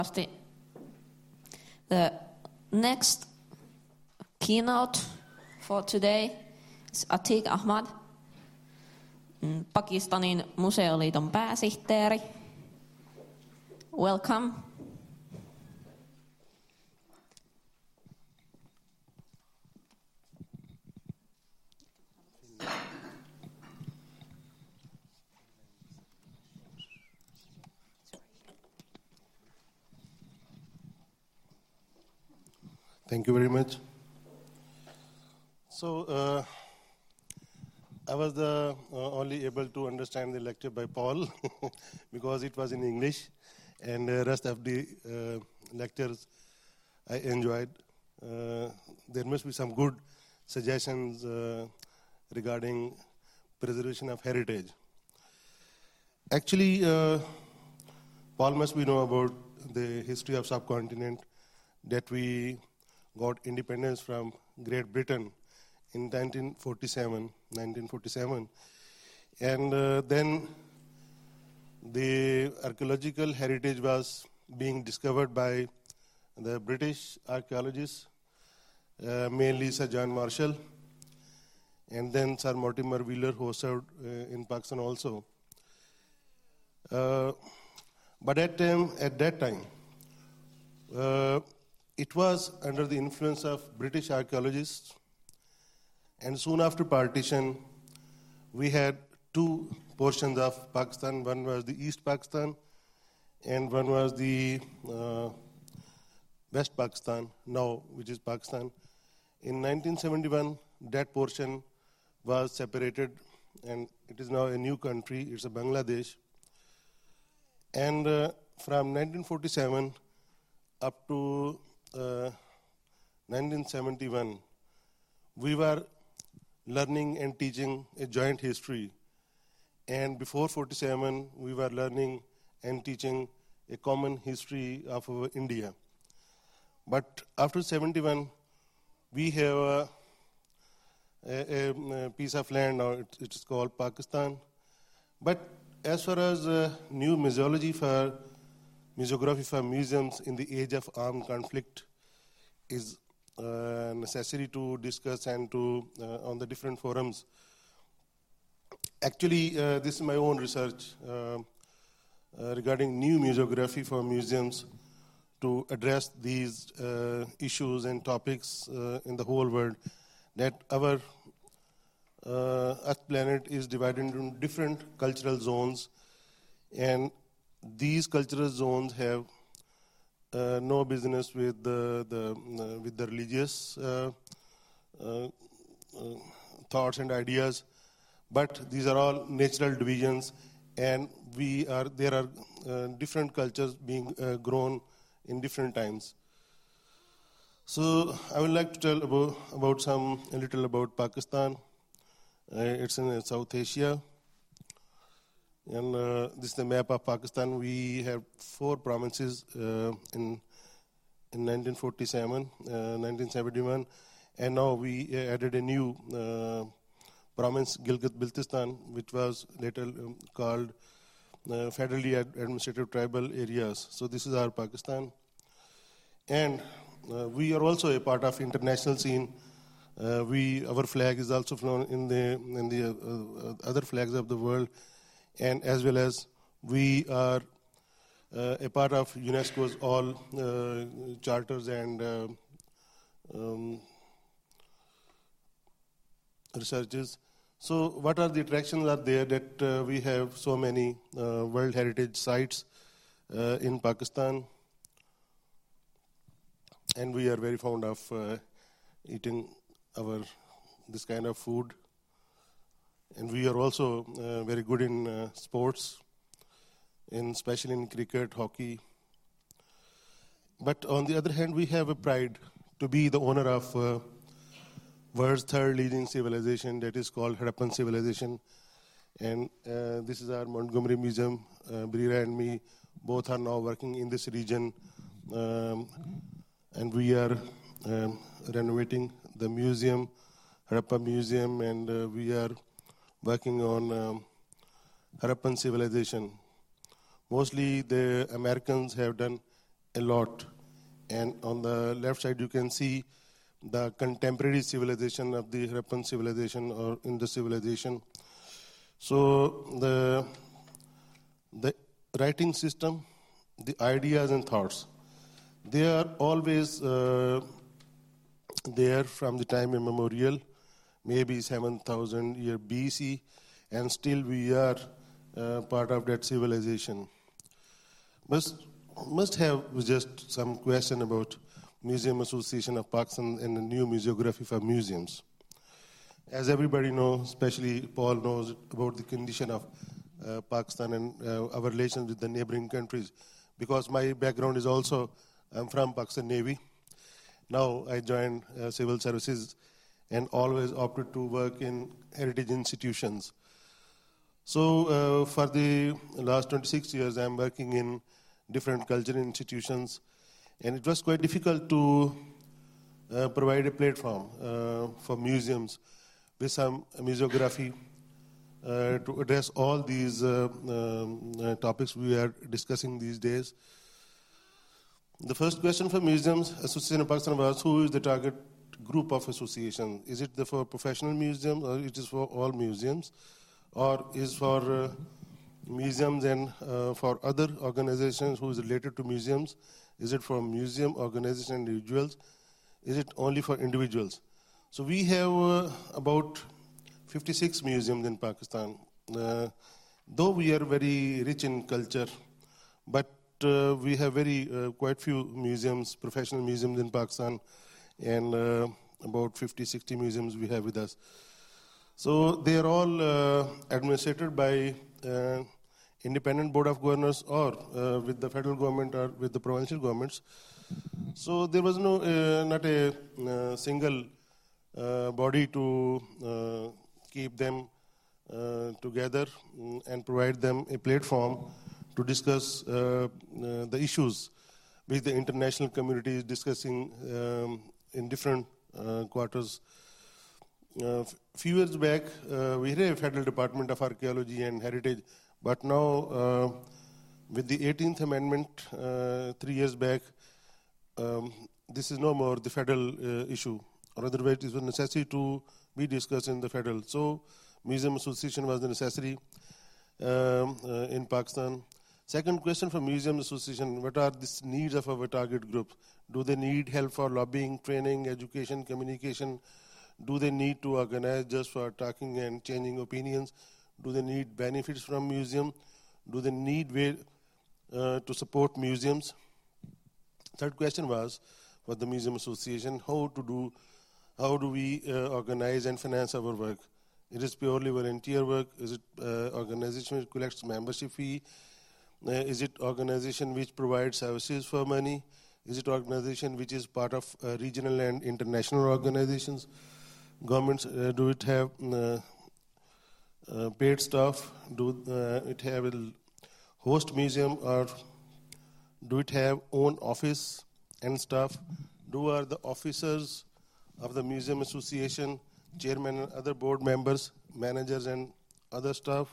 The next keynote for today is Atiq Ahmad, Pakistanin museoliiton pääsihteeri. Welcome. Thank you very much. So, I was only able to understand the lecture by Paul because it was in English, and the rest of the lectures I enjoyed. There must be some good suggestions regarding preservation of heritage. Actually, Paul must be know about the history of subcontinent, that we got independence from Great Britain in 1947, and then the archaeological heritage was being discovered by the British archaeologists, mainly Sir John Marshall, and then Sir Mortimer Wheeler, who served in Pakistan also. But at that time, it was under the influence of British archaeologists, and soon after partition, we had two portions of Pakistan. One was the East Pakistan, and one was the West Pakistan, now which is Pakistan. In 1971, that portion was separated, and it is now a new country. It's a Bangladesh. And from 1947 up to 1971, we were learning and teaching a joint history. And before 47, we were learning and teaching a common history of India. But after 71, we have a piece of land now, it is called Pakistan. But as far as new museology for museography for museums in the age of armed conflict is necessary to discuss and to on the different forums. Actually, this is my own research regarding new museography for museums to address these issues and topics in the whole world, that our Earth planet is divided into different cultural zones, and these cultural zones have no business with the religious thoughts and ideas, but these are all natural divisions, and there are different cultures being grown in different times. So I would like to tell a little about Pakistan. It's in South Asia. And this is the map of Pakistan. We have 4 provinces in 1947, 1971, and now we added a new province, Gilgit-Baltistan, which was later called federally administrative tribal areas. So this is our Pakistan, and we are also a part of international scene. Our flag is also flown in the other flags of the world. And as well as we are a part of UNESCO's all charters and researches. So what are the attractions are there that we have so many World Heritage sites in Pakistan? And we are very fond of eating this kind of food. And we are also very good in sports, especially in cricket, hockey. But on the other hand, we have a pride to be the owner of world's 3rd leading civilization, that is called Harappan civilization. And this is our Montgomery Museum. Brira and me both are now working in this region. And we are renovating the museum, Harappa Museum, and we are working on Harappan civilization. Mostly the Americans have done a lot. And on the left side, you can see the contemporary civilization of the Harappan civilization or Indus civilization. So the writing system, the ideas and thoughts, they are always there from the time immemorial, maybe 7,000 year BC, and still we are part of that civilization. Must have just some question about Museum Association of Pakistan and the new museography for museums. As everybody knows, especially Paul knows about the condition of Pakistan and our relations with the neighboring countries. Because my background is also, I'm from Pakistan Navy. Now I joined civil services and always opted to work in heritage institutions. So for the last 26 years, I'm working in different cultural institutions, and it was quite difficult to provide a platform for museums with some museography to address all these topics we are discussing these days. The first question for Museums Association of Pakistan was, who is the target group of association? Is it for professional museums, or it is for all museums, or is for museums and for other organizations who is related to museums? Is it for museum organization individuals? Is it only for individuals? So we have about 56 museums in Pakistan. Though we are very rich in culture, but we have quite few museums, professional museums in Pakistan, and about 50, 60 museums we have with us. So they are all administered by independent board of governors or with the federal government or with the provincial governments. So there was not a single body to keep them together and provide them a platform to discuss the issues which the international community is discussing in different quarters. Few years back, we had a Federal Department of Archaeology and Heritage, but now with the 18th Amendment 3 years back, this is no more the federal issue, or otherwise it is a necessity to be discussed in the federal. So Museum Association was the necessity in Pakistan. Second question for Museum Association, what are the needs of our target group? Do they need help for lobbying, training, education, communication? Do they need to organize just for talking and changing opinions? Do they need benefits from museum? Do they need way to support museums? Third question was for the Museum Association, how do we organize and finance our work? It is purely volunteer work? Is it organization which collects membership fee? Is it organization which provides services for money? Is it organization which is part of regional and international organizations? Governments, do it have paid staff? Do it have a host museum, or do it have own office and staff? Do are the officers of the Museum Association, chairman and other board members, managers and other staff?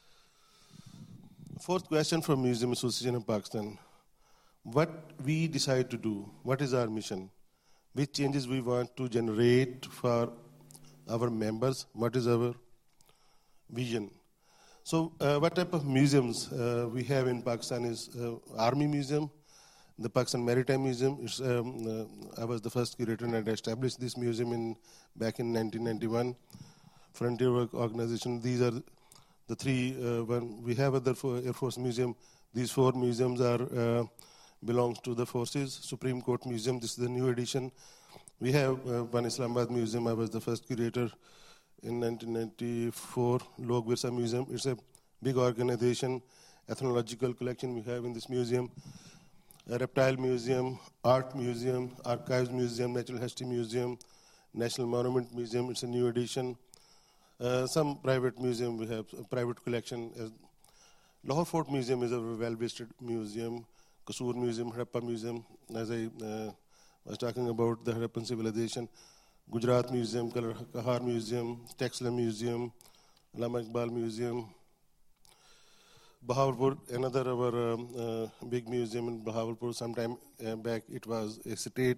Fourth question from Museum Association of Pakistan. What we decide to do, what is our mission? Which changes we want to generate for our members? What is our vision? So what type of museums we have in Pakistan is Army Museum, the Pakistan Maritime Museum. I was the first curator and I established this museum back in 1991. Frontier Work Organization. These are the three. We have other Air Force Museum. These four museums are belongs to the forces. Supreme Court Museum. This is the new edition. We have one Islamabad Museum. I was the first curator in 1994. Log Birsa Museum. It's a big organization. Ethnological collection we have in this museum. A Reptile Museum, Art Museum, Archives Museum, Natural History Museum, National Monument Museum. It's a new edition. Some private museum we have, a private collection. Lahore Fort Museum is a well-visited museum. Kasur Museum, Harappa Museum, as I was talking about the Harappan civilization. Gujarat Museum, Kahar Museum, Textile Museum, Allama Iqbal Museum. Bahawalpur, another our big museum in Bahawalpur. Sometime back, it was a state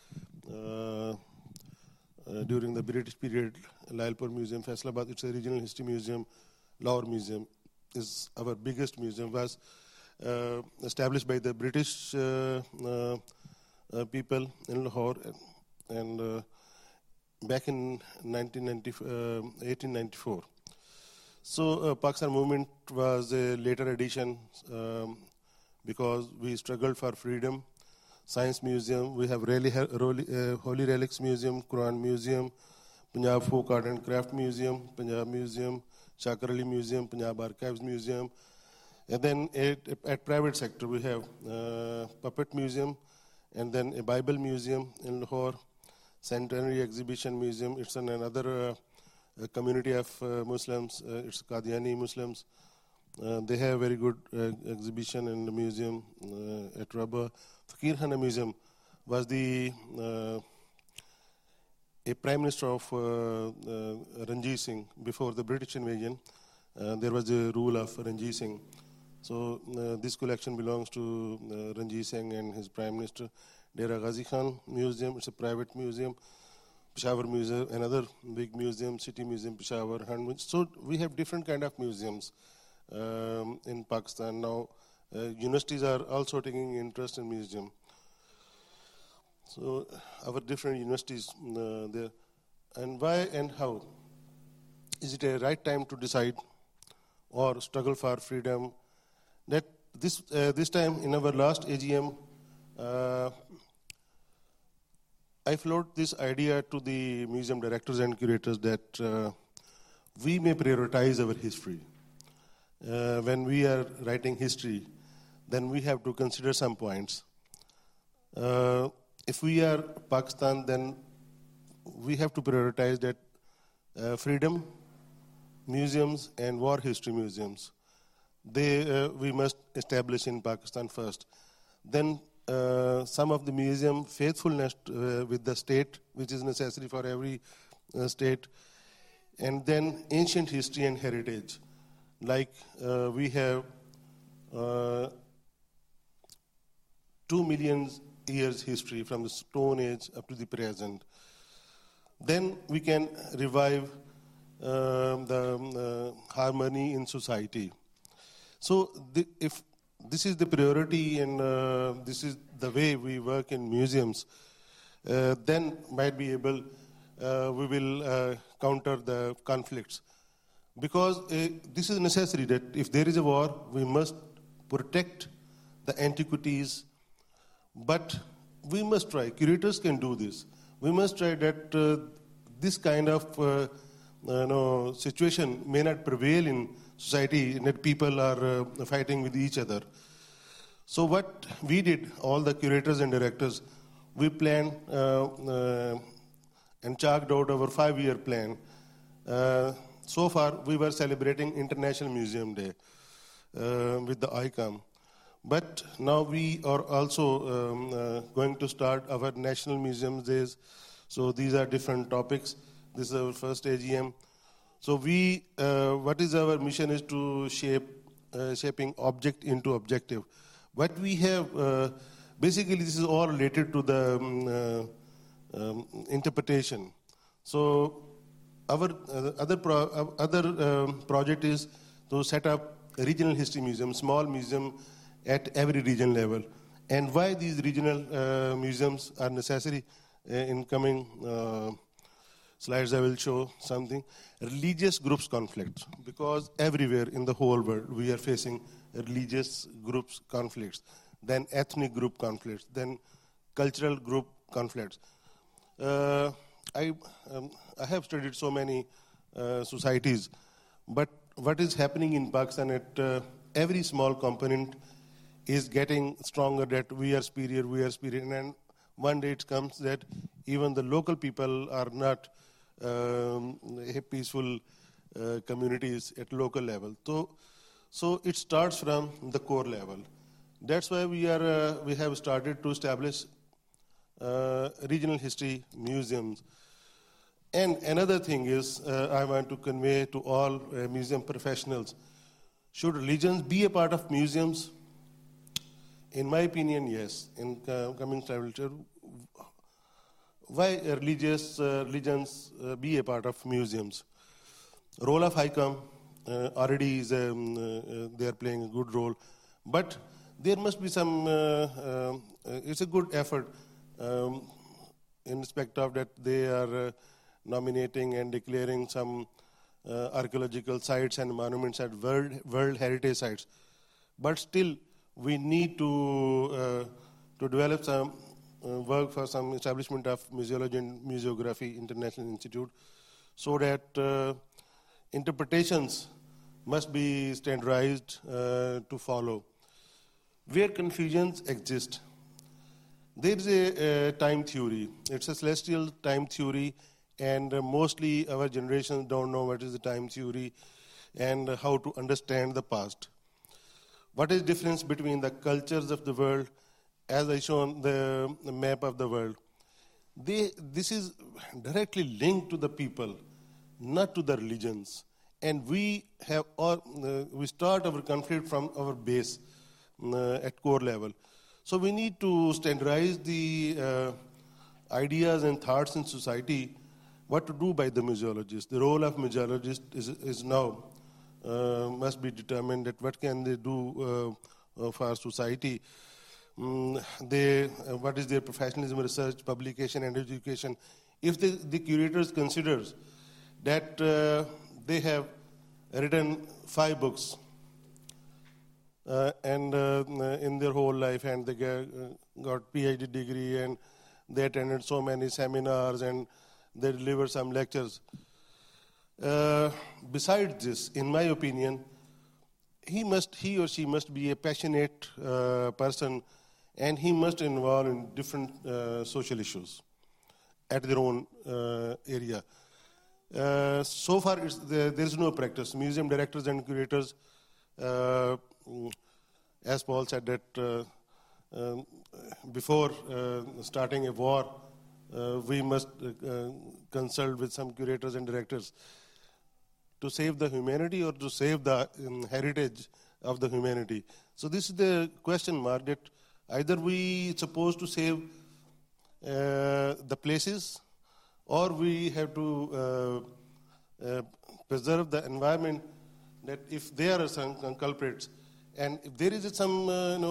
during the British period. Lalpur Museum, Faisalabad, it's a regional history museum. Lahore Museum is our biggest museum. Was established by the British people in Lahore, and back in 1894. So Pakistan movement was a later addition because we struggled for freedom. Science Museum, we have Holy Relics Museum, Quran Museum, Punjab Folk Art and Craft Museum, Punjab Museum, Shakar Ali Museum, Punjab Archives Museum. And then at private sector, we have Puppet Museum, and then a Bible Museum in Lahore, Centenary Exhibition Museum. It's another community of Muslims. It's Qadiani Muslims. They have very good exhibition in the museum at Rabba. Fakir Khana Museum was a prime minister of Ranjit Singh before the British invasion. There was a rule of Ranjit Singh. So this collection belongs to Ranjit Singh and his prime minister. Dera Ghazi Khan Museum, it's a private museum. Peshawar Museum, another big museum, City Museum, Peshawar. So we have different kind of museums in Pakistan. Now universities are also taking interest in museum. So our different universities there. And why and how? Is it a right time to decide or struggle for freedom? That this time in our last AGM, I floated this idea to the museum directors and curators that we may prioritize our history. When we are writing history, then we have to consider some points. If we are Pakistan, then we have to prioritize that freedom museums and war history museums. We must establish in Pakistan first. Then some of the museum faithfulness with the state, which is necessary for every state, and then ancient history and heritage. Like we have 2 million years history from the Stone Age up to the present. Then we can revive the harmony in society. So if this is the priority and this is the way we work in museums, then might be able, we will counter the conflicts. Because this is necessary that if there is a war, we must protect the antiquities, but we must try, curators can do this. We must try that this kind of situation may not prevail in society, and that people are fighting with each other. So what we did, all the curators and directors, we planned and chalked out our 5-year plan. So far, we were celebrating International Museum Day with the ICOM. But now we are also going to start our National Museum Days. So these are different topics. This is our first AGM. So what is our mission is to shaping object into objective. What we have, basically this is all related to the interpretation. So our other project is to set up a regional history museum, small museum at every region level. And why these regional museums are necessary in coming slides I will show something. Religious groups conflicts, because everywhere in the whole world we are facing religious groups conflicts, then ethnic group conflicts, then cultural group conflicts. I have studied so many societies, but what is happening in Pakistan at every small component is getting stronger that we are superior, and one day it comes that even the local people are not peaceful communities at local level. So it starts from the core level. That's why we have started to establish regional history museums. And another thing is I want to convey to all museum professionals, Should religions be a part of museums? In my opinion, yes. In coming literature, why religions be a part of museums? Role of ICOM already is they are playing a good role, but there must be some. It's a good effort in respect of that they are nominating and declaring some archaeological sites and monuments as World Heritage Sites. But still, we need to develop some work for some establishment of Museology and Museography International Institute, so that interpretations must be standardized to follow. Where confusions exist, there is a time theory. It's a celestial time theory, and mostly our generation don't know what is the time theory and how to understand the past. What is the difference between the cultures of the world, as I shown the map of the world? This is directly linked to the people, not to the religions. And we start our conflict from our base at core level. So we need to standardize the ideas and thoughts in society, what to do by the museologist. The role of museologist is now must be determined that what can they do for society. What is their professionalism, research, publication, and education? If the curators considers that they have written 5 books and in their whole life, and they got PhD degree, and they attended so many seminars, and they delivered some lectures. Besides this, in my opinion, he or she must be a passionate person, and he must involve in different social issues at their own area. So far, there is no practice. Museum directors and curators, as Paul said, that before starting a war, we must consult with some curators and directors to save the humanity or to save the heritage of the humanity. So this is the question mark, that either we supposed to save the places, or we have to preserve the environment, that if there are some culprits, and if there is some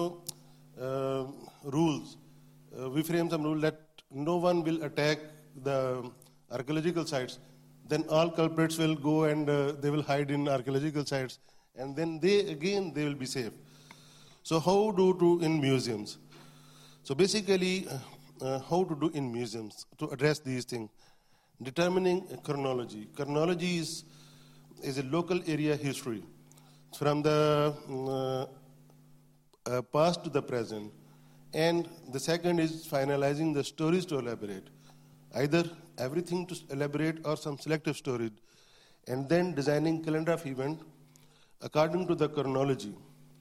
rules, we frame some rule that no one will attack the archaeological sites, then all culprits will go and they will hide in archaeological sites, and then they will be safe. So how do in museums? So basically, how to do in museums to address these things? Determining chronology. Chronology is a local area history from the past to the present. And the second is finalizing the stories to elaborate. Either everything to elaborate or some selective stories. And then designing calendar of event according to the chronology.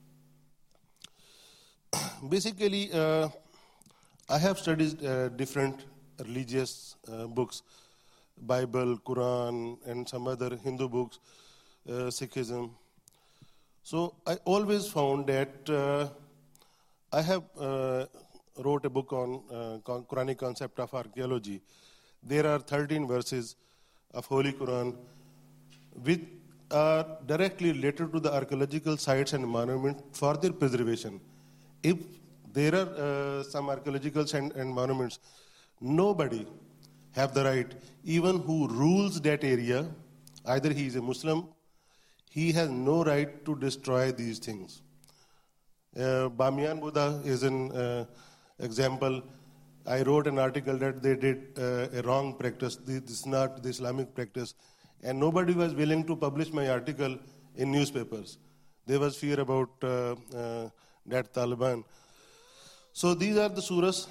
Basically, I have studied different religious books, Bible, Quran, and some other Hindu books, Sikhism. So I always found that I have wrote a book on Quranic concept of archaeology. There are 13 verses of Holy Quran which are directly related to the archaeological sites and monuments for their preservation. If there are some archaeological sites and monuments, nobody have the right, even who rules that area, either he is a Muslim, he has no right to destroy these things. Bamiyan Buddha is an example. I wrote an article that they did a wrong practice. This is not the Islamic practice. And nobody was willing to publish my article in newspapers. There was fear about that Taliban. So these are the surahs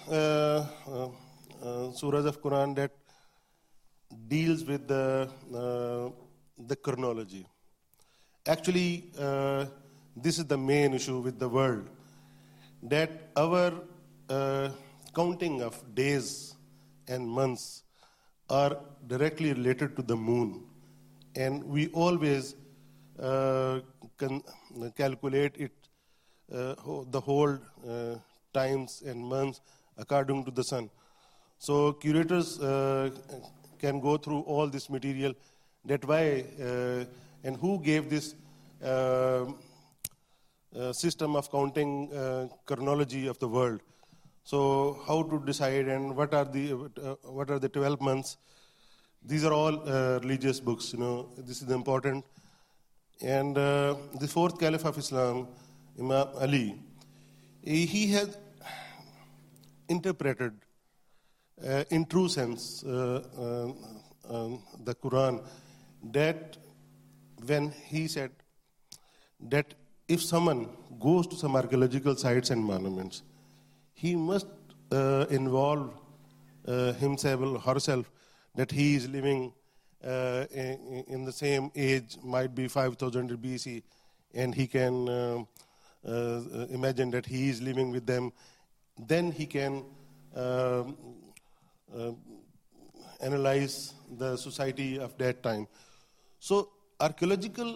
of Quran that deals with the chronology. Actually, this is the main issue with the world, that our counting of days and months are directly related to the moon. And we always can calculate it, the whole times and months according to the sun. So curators can go through all this material. That why and who gave this system of counting chronology of the world? So how to decide and what are the 12 months? These are all religious books. This is important. And the fourth Caliph of Islam, Imam Ali, he has interpreted in true sense the Quran, that when he said that if someone goes to some archaeological sites and monuments, he must involve himself or herself that he is living in the same age, might be 5000 BC, and he can imagine that he is living with them. Then he can analyze the society of that time. So archaeological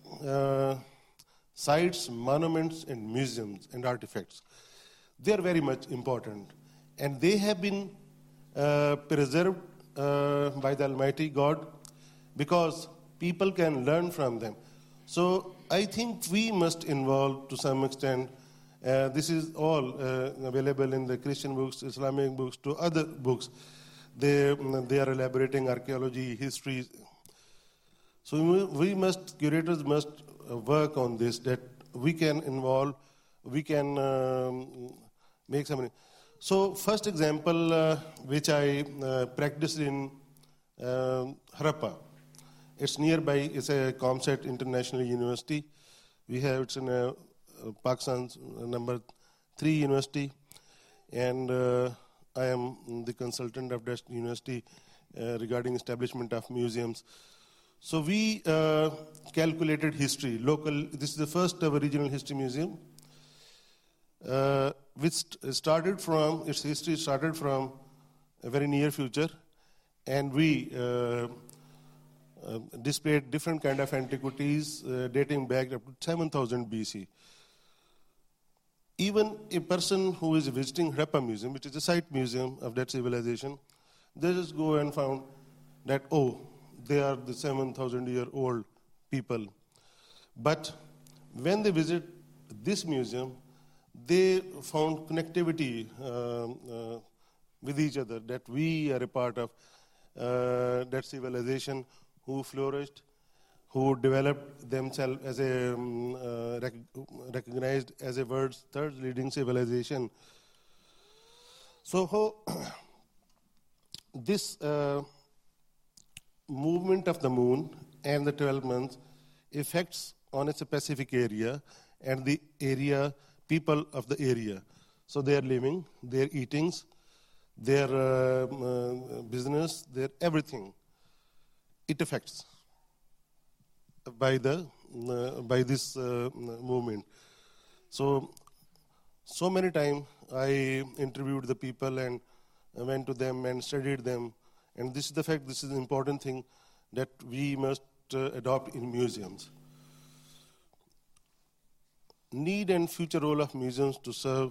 sites, monuments, and museums and artifacts, they are very much important. And they have been preserved by the Almighty God because people can learn from them. So I think we must involve to some extent. This is all available in the Christian books, Islamic books, to other books. They are elaborating archaeology, history. So curators must work on this, that we can involve, we can make something. So first example which I practiced in Harappa. It's nearby, it's a ComSat International University. It's in Pakistan's number 3 university. And I am the consultant of that university regarding establishment of museums. So we calculated history, local. This is the first ever regional history museum, which started from, its history started from a very near future, and we displayed different kind of antiquities dating back up to 7000 BC. Even a person who is visiting Harappa Museum, which is a site museum of that civilization, they just go and found that, they are the 7,000-year-old people. But when they visit this museum, they found connectivity with each other, that we are a part of that civilization who flourished, who developed themselves as a recognized as a world's third leading civilization. So this movement of the moon and the 12 months affects on a specific area and the area, people of the area. So their living, their eatings, their business, their everything, it affects by this movement. So many times I interviewed the people and I went to them and studied them. And this is the fact, this is an important thing that we must adopt in museums. Need and future role of museums to serve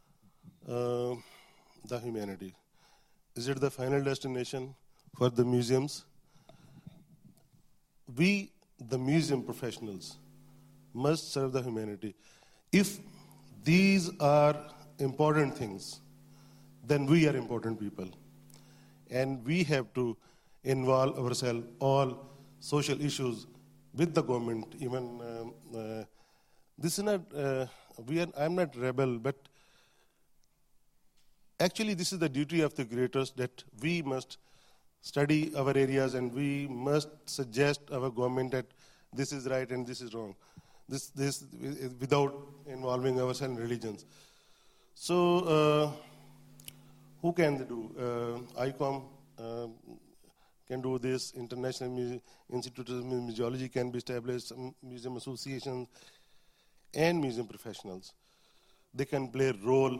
the humanity. Is it the final destination for the museums? We, the museum professionals, must serve the humanity. If these are important things, then we are important people. And we have to involve ourselves all social issues with the government. Even this is not I'm not rebel, but actually this is the duty of the curators, that we must study our areas and we must suggest our government that this is right and this is wrong. This without involving ourselves in religions. So. Who can they do? ICOM can do this. International Institute of Museology can be established. Museum associations and museum professionals. They can play a role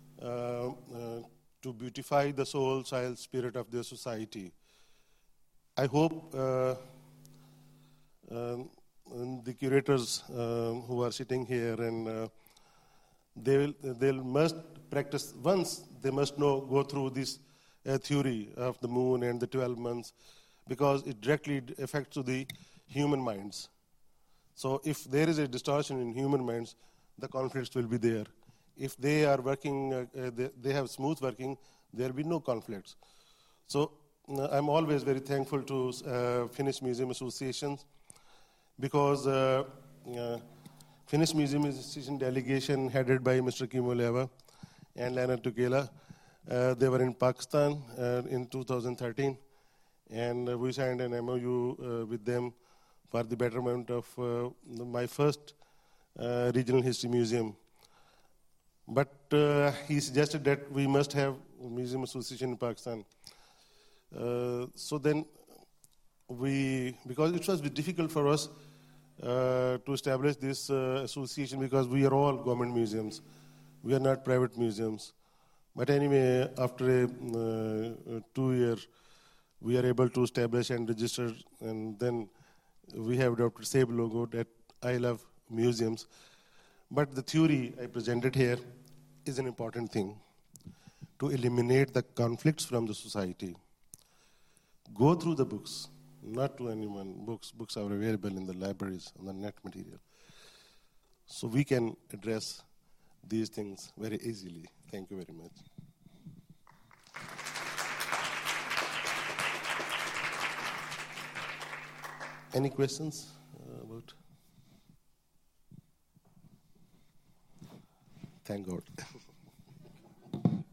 to beautify the soul, soil, spirit of their society. I hope the curators who are sitting here, and they'll must practice once. They must go through this theory of the moon and the 12 months, because it directly affects to the human minds. So if there is a distortion in human minds, the conflicts will be there. If they are working, they have smooth working, there will be no conflicts. So I'm always very thankful to Finnish Museum Association, because Finnish Museum Association delegation headed by Mr. Kimmo Leva and Leonard Tukela, they were in Pakistan in 2013, and we signed an MOU with them for the betterment of my first regional history museum. But he suggested that we must have a museum association in Pakistan. So then because it was difficult for us to establish this association, because we are all government museums. We are not private museums. But anyway, after 2 years, we are able to establish and register, and then we have adopted same logo that I love museums. But the theory I presented here is an important thing, to eliminate the conflicts from the society. Go through the books, not to anyone. Books are available in the libraries, on the net material. So we can address these things very easily. Thank you very much. Any questions about? Thank God.